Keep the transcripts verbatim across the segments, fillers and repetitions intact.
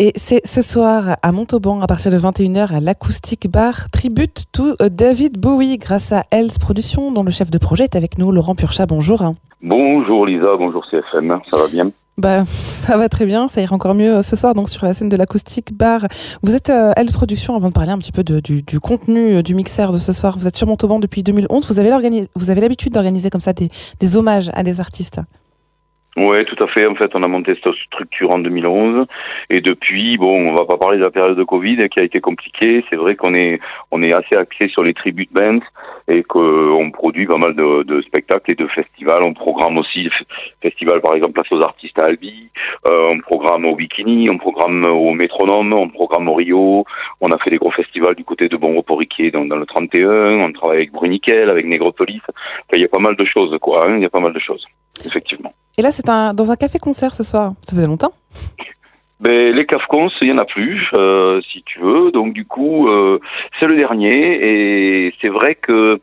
Et c'est ce soir à Montauban, à partir de vingt et une heures, à l'Acoustic Bar, Tribute to David Bowie, grâce à Else Productions, dont le chef de projet est avec nous, Laurent Purchat. Bonjour. Bonjour Lisa, bonjour C F M, ça va bien? Bah, ça va très bien, ça ira encore mieux ce soir donc sur la scène de l'Acoustic Bar. Vous êtes euh, Else Productions, avant de parler un petit peu de, du, du contenu euh, du mixeur de ce soir. Vous êtes sur Montauban depuis deux mille onze. Vous avez, vous avez l'habitude d'organiser comme ça des, des hommages à des artistes? Oui, tout à fait. En fait, on a monté cette structure en deux mille onze et depuis, bon, on va pas parler de la période de Covid qui a été compliquée. C'est vrai qu'on est on est assez axé sur les tribute bands et qu'on produit pas mal de, de spectacles et de festivals. On programme aussi festival, par exemple, Place aux artistes à Albi. Euh, on programme au Bikini, on programme au Métronome, on programme au Rio. On a fait des gros festivals du côté de Bon Repos Riquier dans, dans le trente et un. On travaille avec Bruniquel, avec Négropolis. Enfin, il y a pas mal de choses, quoi. Hein, il y a pas mal de choses, effectivement. Et là, c'est un, dans un café-concert ce soir. Ça faisait longtemps? Ben, les cafcons, il y en a plus, euh, si tu veux. Donc, du coup, euh, c'est le dernier. Et c'est vrai que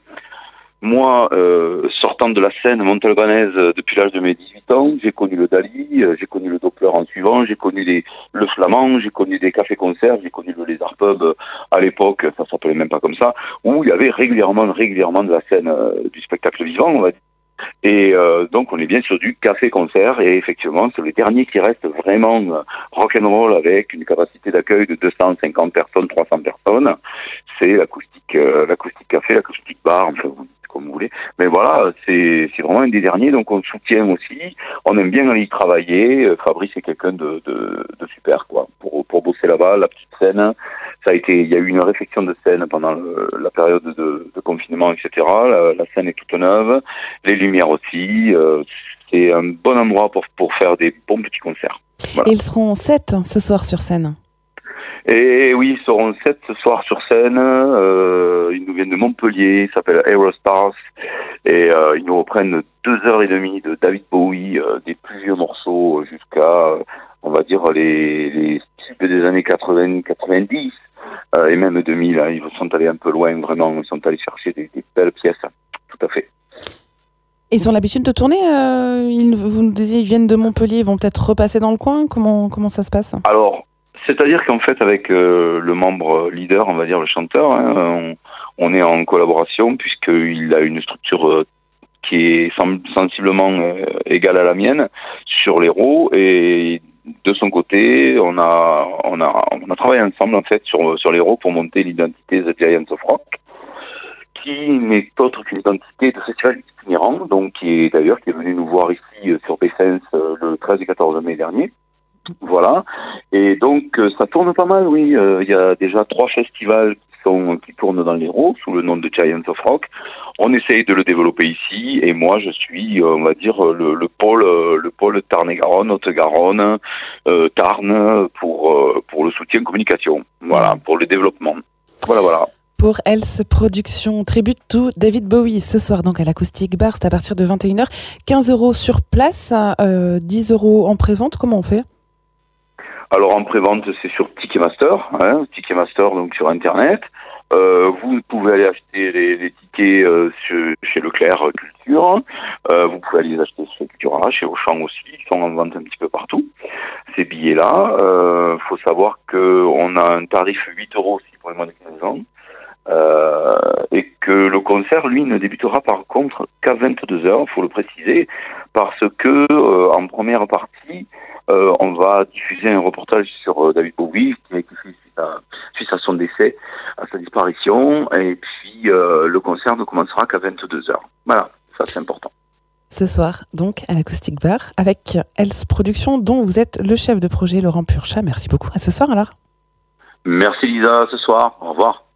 moi, euh, sortant de la scène montalbanaise depuis l'âge de mes dix-huit ans, j'ai connu le Dali, j'ai connu le Doppler en suivant, j'ai connu les, le Flamand, j'ai connu des cafés-concerts, j'ai connu le Lézard Pub à l'époque, ça s'appelait même pas comme ça, où il y avait régulièrement, régulièrement de la scène euh, du spectacle vivant, on va dire. Et euh, donc on est bien sur du café-concert et effectivement c'est le dernier qui reste vraiment euh, rock'n'roll avec une capacité d'accueil de deux cent cinquante personnes, trois cents personnes. C'est l'acoustique, euh, l'acoustique café, l'acoustique bar, enfin vous dites comme vous voulez. Mais voilà, c'est c'est vraiment un des derniers, donc on le soutient aussi. On aime bien aller y travailler. Fabrice est quelqu'un de, de, de super quoi. Pour pour bosser là-bas, la petite scène. Ça a été, il y a eu une réflexion de scène pendant le, la période de, de confinement, et cetera. La, la scène est toute neuve, les lumières aussi. Euh, c'est un bon endroit pour pour faire des bons petits concerts. Voilà. Et ils seront sept ce soir sur scène. Et oui, ils seront sept ce soir sur scène. Euh, ils nous viennent de Montpellier, ils s'appellent Aerostars. Et euh, ils nous reprennent deux heures et demie de David Bowie, euh, des plus vieux morceaux jusqu'à, euh, on va dire, les, les tubes des années quatre-vingts, quatre-vingt-dix. Euh, et même deux mille, hein, ils sont allés un peu loin, vraiment, ils sont allés chercher des, des belles pièces, tout à fait. Ils ont l'habitude de tourner euh, ils, vous nous disiez, ils viennent de Montpellier, ils vont peut-être repasser dans le coin. Comment, comment ça se passe? Alors, c'est-à-dire qu'en fait, avec euh, le membre leader, on va dire le chanteur, hein, on, on est en collaboration puisqu'il a une structure euh, qui est sensiblement euh, égale à la mienne sur l'Hérault et de son côté, on a, on a, on a travaillé ensemble en fait sur sur l'Hérault pour monter l'identité The Giants of Rock, qui n'est autre qu'une identité de festival itinérant, donc qui est d'ailleurs qui est venu nous voir ici sur Bessens le treize et quatorze mai dernier. Voilà. Et donc ça tourne pas mal, oui. Il euh, y a déjà trois festivals qui sont qui tournent dans l'Hérault sous le nom de Giants of Rock. On essaye de le développer ici et moi je suis, on va dire, le, le pôle, le pôle Tarn-et-Garonne, Haute-Garonne, euh, Tarn pour euh, pour le soutien communication. Voilà, pour le développement. Voilà, voilà. Pour Else Productions, Tribute to David Bowie, ce soir donc à l'Acoustic Bar, c'est à partir de vingt et une heures. quinze euros sur place, euh, dix euros en prévente, comment on fait? Alors en prévente, c'est sur Ticketmaster, hein, Ticketmaster donc sur Internet. Euh, vous pouvez aller acheter les, les tickets euh, chez, chez Leclerc Culture. Euh, vous pouvez aller les acheter chez Cultura, chez Auchan aussi. Ils sont en vente un petit peu partout. Ces billets-là, euh, faut savoir que on a un tarif huit euros aussi pour les moins de quinze ans. Euh, et que le concert, lui, ne débutera par contre qu'à vingt-deux heures, il faut le préciser, parce que euh, en première partie, euh, on va diffuser un reportage sur euh, David Bowie, qui a été fait suite à, suite à son décès, à sa disparition, et puis euh, le concert ne commencera qu'à vingt-deux heures. Voilà, ça c'est important. Ce soir, donc, à l'Acoustic Bar, avec Else Productions, dont vous êtes le chef de projet, Laurent Purchat. Merci beaucoup. À ce soir alors. Merci Lisa, à ce soir. Au revoir.